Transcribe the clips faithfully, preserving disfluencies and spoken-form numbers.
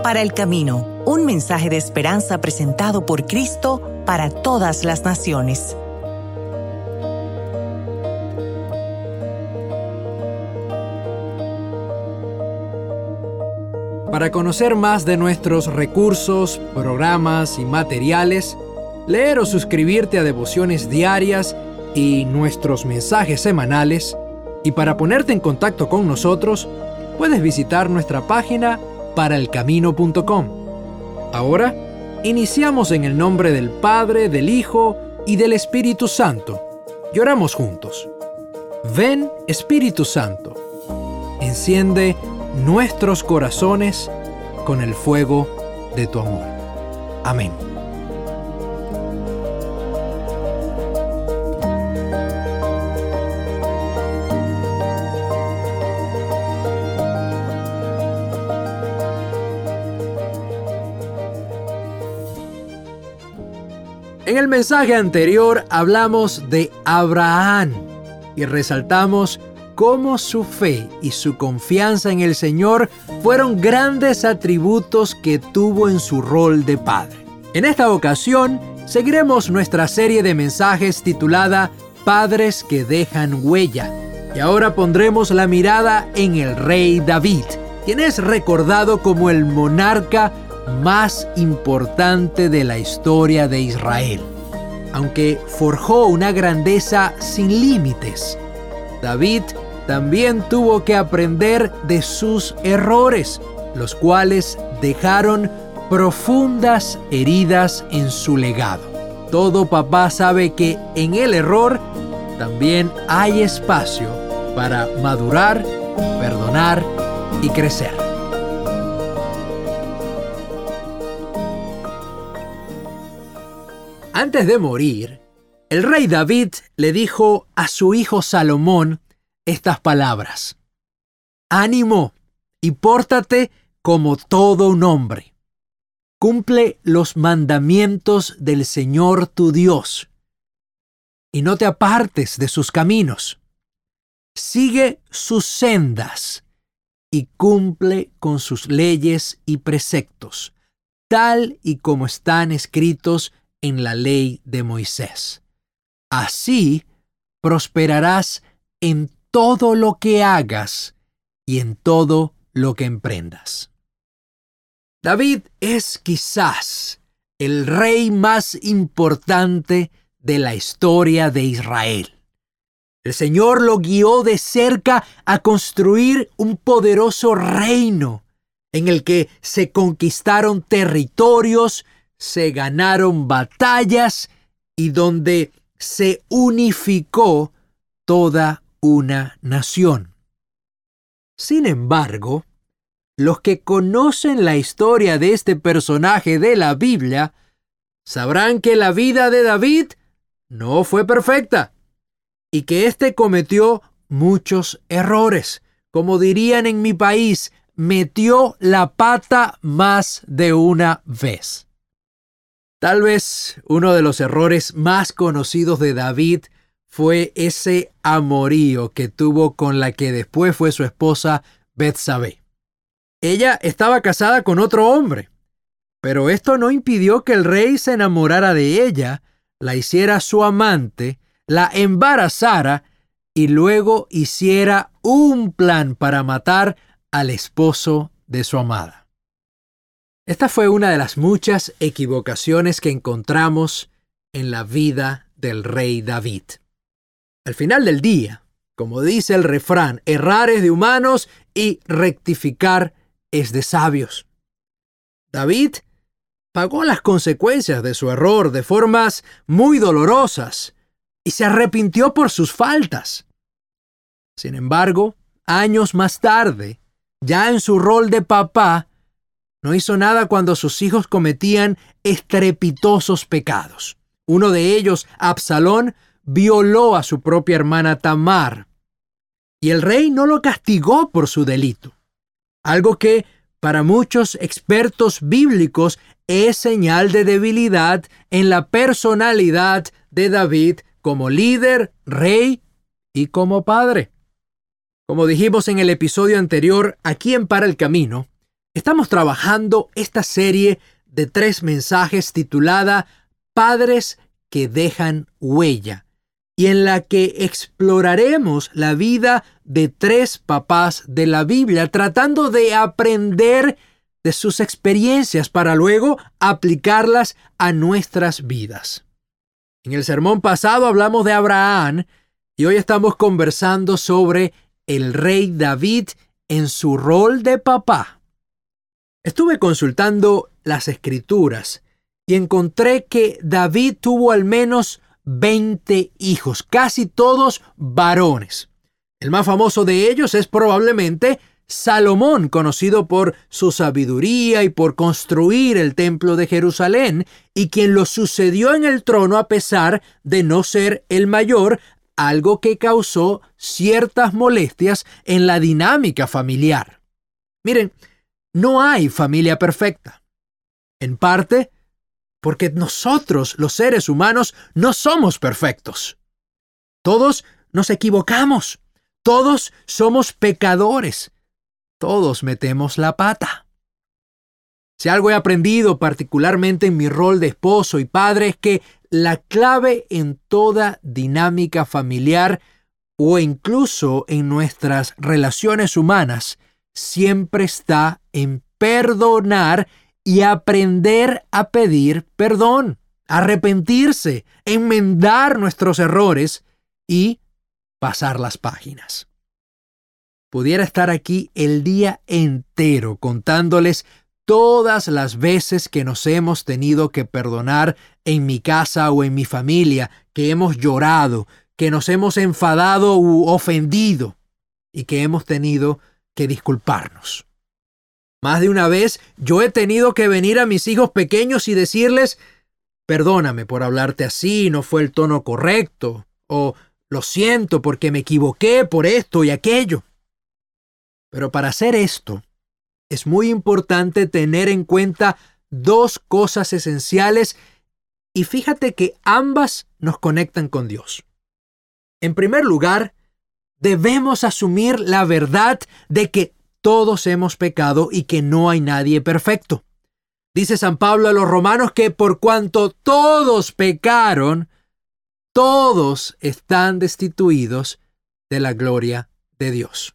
Para el Camino, un mensaje de esperanza presentado por Cristo para todas las naciones. Para conocer más de nuestros recursos, programas y materiales, leer o suscribirte a devociones diarias y nuestros mensajes semanales, y para ponerte en contacto con nosotros, puedes visitar nuestra página para el camino punto com. Ahora, iniciamos en el nombre del Padre, del Hijo y del Espíritu Santo. Y oramos juntos. Ven, Espíritu Santo, enciende nuestros corazones con el fuego de tu amor. Amén. En el mensaje anterior hablamos de Abraham y resaltamos cómo su fe y su confianza en el Señor fueron grandes atributos que tuvo en su rol de padre. En esta ocasión, seguiremos nuestra serie de mensajes titulada Padres que dejan huella. Y ahora pondremos la mirada en el rey David, quien es recordado como el monarca más importante de la historia de Israel. Aunque forjó una grandeza sin límites, David también tuvo que aprender de sus errores, los cuales dejaron profundas heridas en su legado. Todo papá sabe que en el error también hay espacio para madurar, perdonar y crecer. Antes de morir, el rey David le dijo a su hijo Salomón estas palabras: «Ánimo y pórtate como todo un hombre. Cumple los mandamientos del Señor tu Dios y no te apartes de sus caminos. Sigue sus sendas y cumple con sus leyes y preceptos, tal y como están escritos en la ley de Moisés. Así prosperarás en todo lo que hagas y en todo lo que emprendas». David es quizás el rey más importante de la historia de Israel. El Señor lo guió de cerca a construir un poderoso reino en el que se conquistaron territorios, se ganaron batallas y donde se unificó toda una nación. Sin embargo, los que conocen la historia de este personaje de la Biblia sabrán que la vida de David no fue perfecta y que éste cometió muchos errores. Como dirían en mi país, metió la pata más de una vez. Tal vez uno de los errores más conocidos de David fue ese amorío que tuvo con la que después fue su esposa Betsabé. Ella estaba casada con otro hombre, pero esto no impidió que el rey se enamorara de ella, la hiciera su amante, la embarazara y luego hiciera un plan para matar al esposo de su amada. Esta fue una de las muchas equivocaciones que encontramos en la vida del rey David. Al final del día, como dice el refrán, errar es de humanos y rectificar es de sabios. David pagó las consecuencias de su error de formas muy dolorosas y se arrepintió por sus faltas. Sin embargo, años más tarde, ya en su rol de papá, no hizo nada cuando sus hijos cometían estrepitosos pecados. Uno de ellos, Absalón, violó a su propia hermana Tamar, y el rey no lo castigó por su delito. Algo que para muchos expertos bíblicos es señal de debilidad en la personalidad de David como líder, rey y como padre. Como dijimos en el episodio anterior, aquí en Para el Camino, Estamos trabajando esta serie de tres mensajes titulada Padres que dejan huella, y en la que exploraremos la vida de tres papás de la Biblia, tratando de aprender de sus experiencias para luego aplicarlas a nuestras vidas. En el sermón pasado hablamos de Abraham y hoy estamos conversando sobre el rey David en su rol de papá. Estuve consultando las escrituras y encontré que David tuvo al menos veinte hijos, casi todos varones. El más famoso de ellos es probablemente Salomón, conocido por su sabiduría y por construir el templo de Jerusalén, y quien lo sucedió en el trono a pesar de no ser el mayor, algo que causó ciertas molestias en la dinámica familiar. Miren, no hay familia perfecta. En parte, porque nosotros, los seres humanos, no somos perfectos. Todos nos equivocamos. Todos somos pecadores. Todos metemos la pata. Si algo he aprendido particularmente en mi rol de esposo y padre es que la clave en toda dinámica familiar o incluso en nuestras relaciones humanas siempre está en perdonar y aprender a pedir perdón, arrepentirse, enmendar nuestros errores y pasar las páginas. Pudiera estar aquí el día entero contándoles todas las veces que nos hemos tenido que perdonar en mi casa o en mi familia, que hemos llorado, que nos hemos enfadado u ofendido y que hemos tenido que disculparnos. Más de una vez yo he tenido que venir a mis hijos pequeños y decirles, perdóname por hablarte así, no fue el tono correcto, o lo siento porque me equivoqué por esto y aquello. Pero para hacer esto, es muy importante tener en cuenta dos cosas esenciales y fíjate que ambas nos conectan con Dios. En primer lugar, debemos asumir la verdad de que todos hemos pecado y que no hay nadie perfecto. Dice San Pablo a los romanos que por cuanto todos pecaron, todos están destituidos de la gloria de Dios.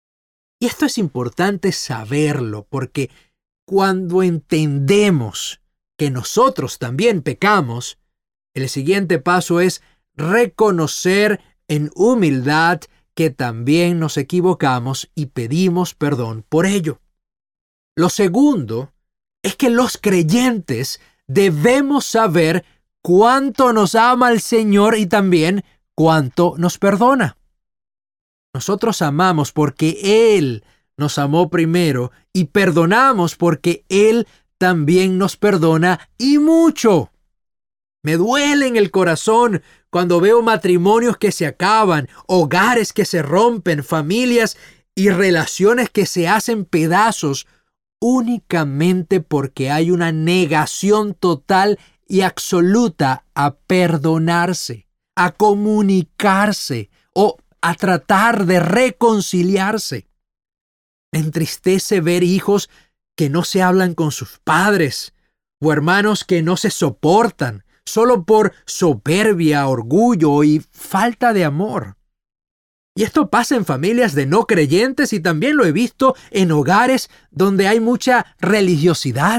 Y esto es importante saberlo porque cuando entendemos que nosotros también pecamos, el siguiente paso es reconocer en humildad que también nos equivocamos y pedimos perdón por ello. Lo segundo es que los creyentes debemos saber cuánto nos ama el Señor y también cuánto nos perdona. Nosotros amamos porque Él nos amó primero y perdonamos porque Él también nos perdona y mucho. Me duele en el corazón cuando veo matrimonios que se acaban, hogares que se rompen, familias y relaciones que se hacen pedazos únicamente porque hay una negación total y absoluta a perdonarse, a comunicarse o a tratar de reconciliarse. Me entristece ver hijos que no se hablan con sus padres o hermanos que no se soportan solo por soberbia, orgullo y falta de amor. Y esto pasa en familias de no creyentes y también lo he visto en hogares donde hay mucha religiosidad.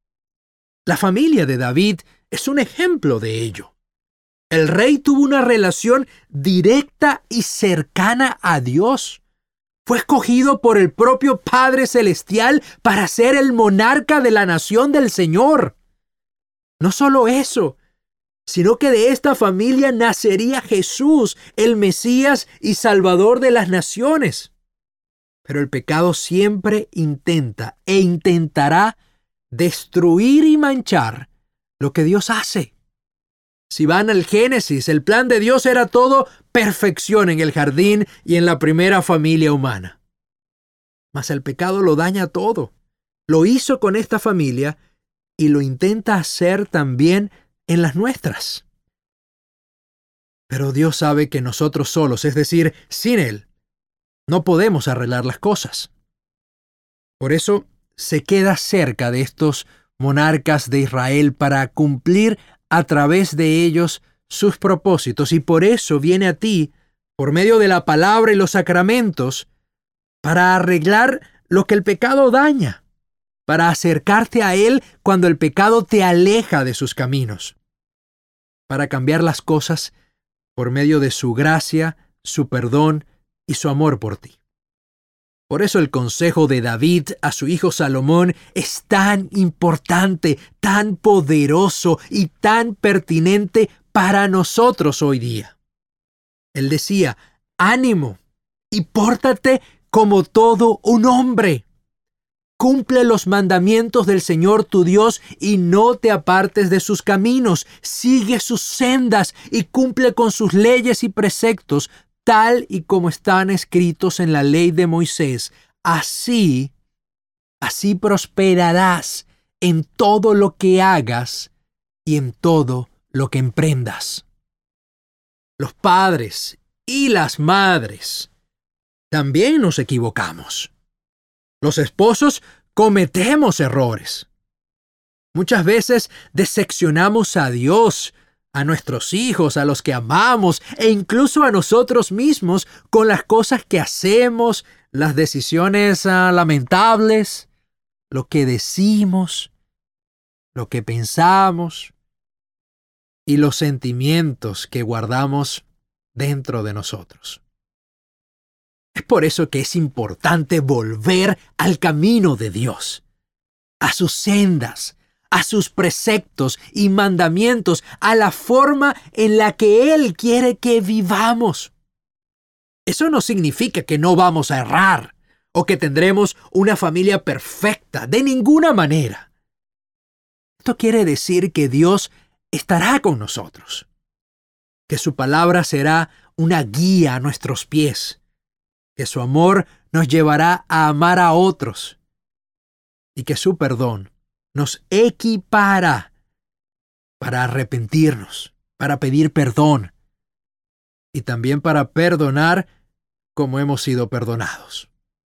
La familia de David es un ejemplo de ello. El rey tuvo una relación directa y cercana a Dios. Fue escogido por el propio Padre Celestial para ser el monarca de la nación del Señor. No solo eso, sino que de esta familia nacería Jesús, el Mesías y Salvador de las naciones. Pero el pecado siempre intenta e intentará destruir y manchar lo que Dios hace. Si van al Génesis, el plan de Dios era todo perfección en el jardín y en la primera familia humana. Mas el pecado lo daña todo. Lo hizo con esta familia y lo intenta hacer también en las nuestras. Pero Dios sabe que nosotros solos, es decir, sin Él, no podemos arreglar las cosas. Por eso, se queda cerca de estos monarcas de Israel para cumplir a través de ellos sus propósitos, y por eso viene a ti, por medio de la palabra y los sacramentos, para arreglar lo que el pecado daña, para acercarte a Él cuando el pecado te aleja de sus caminos, para cambiar las cosas por medio de su gracia, su perdón y su amor por ti. Por eso el consejo de David a su hijo Salomón es tan importante, tan poderoso y tan pertinente para nosotros hoy día. Él decía: ánimo y pórtate como todo un hombre. Cumple los mandamientos del Señor tu Dios y no te apartes de sus caminos. Sigue sus sendas y cumple con sus leyes y preceptos, tal y como están escritos en la ley de Moisés. Así, así prosperarás en todo lo que hagas y en todo lo que emprendas. Los padres y las madres también nos equivocamos. Los esposos cometemos errores. Muchas veces decepcionamos a Dios, a nuestros hijos, a los que amamos e incluso a nosotros mismos con las cosas que hacemos, las decisiones uh, lamentables, lo que decimos, lo que pensamos y los sentimientos que guardamos dentro de nosotros. Es por eso que es importante volver al camino de Dios, a sus sendas, a sus preceptos y mandamientos, a la forma en la que Él quiere que vivamos. Eso no significa que no vamos a errar o que tendremos una familia perfecta, de ninguna manera. Esto quiere decir que Dios estará con nosotros, que su palabra será una guía a nuestros pies, que su amor nos llevará a amar a otros y que su perdón nos equipará para arrepentirnos, para pedir perdón y también para perdonar como hemos sido perdonados.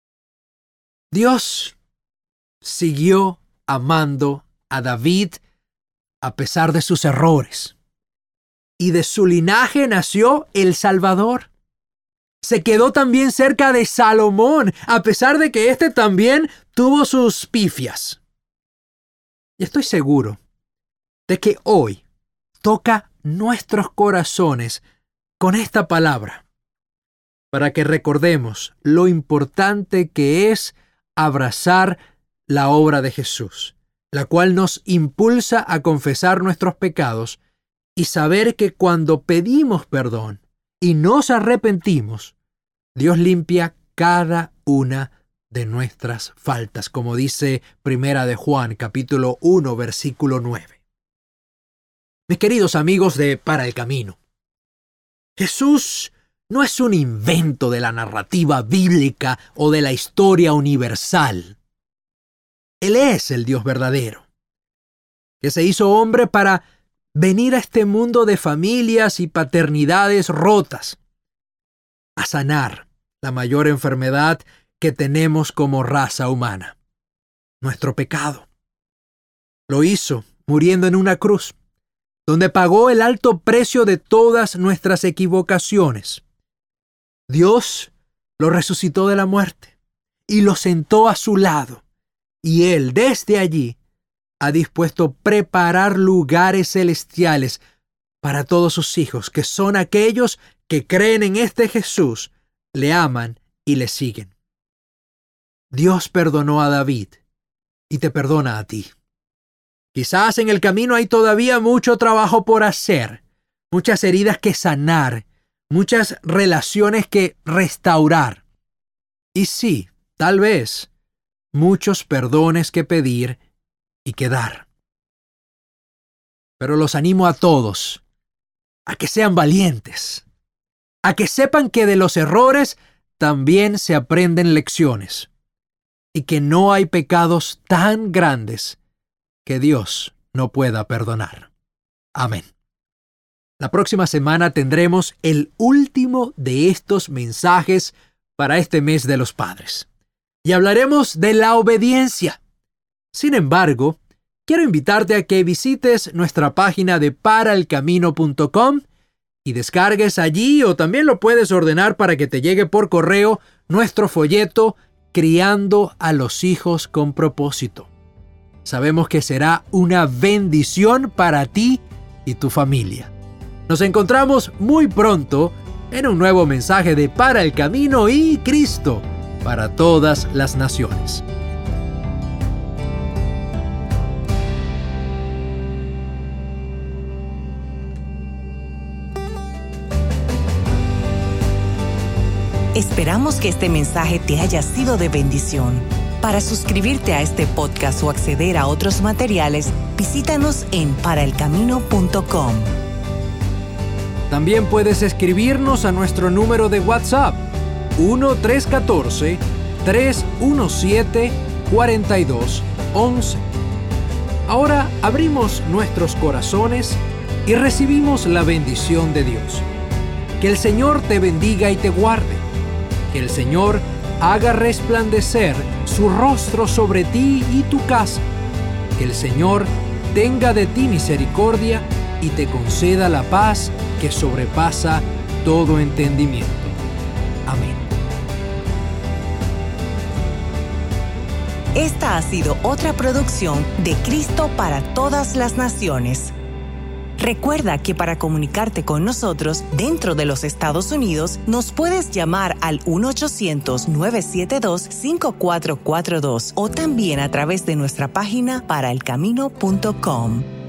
Dios siguió amando a David a pesar de sus errores, y de su linaje nació el Salvador. Se quedó también cerca de Salomón, a pesar de que éste también tuvo sus pifias. Y estoy seguro de que hoy toca nuestros corazones con esta palabra, para que recordemos lo importante que es abrazar la obra de Jesús, la cual nos impulsa a confesar nuestros pecados y saber que cuando pedimos perdón y nos arrepentimos, Dios limpia cada una de nuestras faltas, como dice Primera de Juan, capítulo uno, versículo nueve. Mis queridos amigos de Para el Camino, Jesús no es un invento de la narrativa bíblica o de la historia universal. Él es el Dios verdadero, que se hizo hombre para venir a este mundo de familias y paternidades rotas, a sanar la mayor enfermedad que tenemos como raza humana, nuestro pecado. Lo hizo muriendo en una cruz, donde pagó el alto precio de todas nuestras equivocaciones. Dios lo resucitó de la muerte y lo sentó a su lado, y Él desde allí ha dispuesto preparar lugares celestiales para todos sus hijos, que son aquellos que creen en este Jesús, le aman y le siguen. Dios perdonó a David y te perdona a ti. Quizás en el camino hay todavía mucho trabajo por hacer, muchas heridas que sanar, muchas relaciones que restaurar. Y sí, tal vez, muchos perdones que pedir y que dar. Pero los animo a todos a que sean valientes, a que sepan que de los errores también se aprenden lecciones y que no hay pecados tan grandes que Dios no pueda perdonar. Amén. La próxima semana tendremos el último de estos mensajes para este mes de los padres. Y hablaremos de la obediencia. Sin embargo, quiero invitarte a que visites nuestra página de para el camino punto com y descargues allí, o también lo puedes ordenar para que te llegue por correo, nuestro folleto Criando a los hijos con propósito. Sabemos que será una bendición para ti y tu familia. Nos encontramos muy pronto en un nuevo mensaje de Para el Camino y Cristo para todas las naciones. Esperamos que este mensaje te haya sido de bendición. Para suscribirte a este podcast o acceder a otros materiales, visítanos en para el camino punto com. También puedes escribirnos a nuestro número de WhatsApp uno tres uno cuatro, tres uno siete, cuatro dos uno uno. Ahora abrimos nuestros corazones y recibimos la bendición de Dios. Que el Señor te bendiga y te guarde. Que el Señor haga resplandecer su rostro sobre ti y tu casa. Que el Señor tenga de ti misericordia y te conceda la paz que sobrepasa todo entendimiento. Amén. Esta ha sido otra producción de Cristo para todas las naciones. Recuerda que para comunicarte con nosotros dentro de los Estados Unidos, nos puedes llamar al uno ochocientos, nueve siete dos, cinco cuatro cuatro dos o también a través de nuestra página para el camino punto com.